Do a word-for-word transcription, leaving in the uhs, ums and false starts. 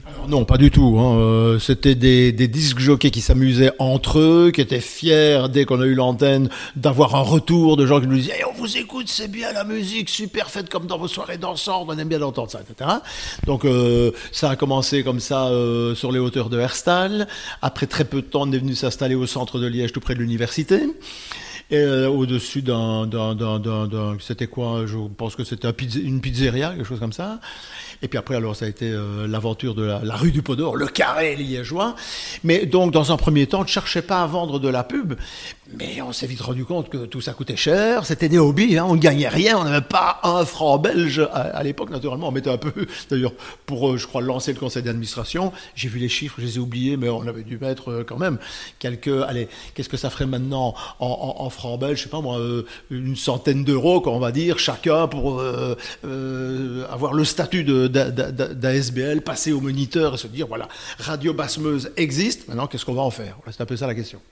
Non, pas du tout, hein. Euh, c'était des, des disques jockeys qui s'amusaient entre eux, qui étaient fiers dès qu'on a eu l'antenne d'avoir un retour de gens qui nous disaient hey, on vous écoute, c'est bien la musique, super faite comme dans vos soirées dansantes, on aime bien entendre ça, et cetera. Donc euh, ça a commencé comme ça euh, sur les hauteurs de Herstal. Après très peu de temps, on est venu s'installer au centre de Liège, tout près de l'université. Et euh, au-dessus d'un, d'un, d'un, d'un, d'un, c'était quoi? Je pense que c'était un pizz- une pizzeria, quelque chose comme ça. Et puis après, alors, ça a été euh, l'aventure de la, la rue du Pot d'Or, le carré liégeois. Mais donc, dans un premier temps, on ne cherchait pas à vendre de la pub. Mais on s'est vite rendu compte que tout ça coûtait cher. C'était des hobbies, hein, on ne gagnait rien. On n'avait pas un franc belge. À, à l'époque, naturellement, on mettait un peu, d'ailleurs, pour, euh, je crois, lancer le conseil d'administration. J'ai vu les chiffres, je les ai oubliés, mais on avait dû mettre euh, quand même quelques... Allez, qu'est-ce que ça ferait maintenant en, en, en francs belges? Je sais pas moi, euh, une centaine d'euros, on va dire, chacun pour euh, euh, avoir le statut de d'A S B L, passer au moniteur et se dire voilà, Radio Basmeuse existe, maintenant qu'est-ce qu'on va en faire? C'est un peu ça la question.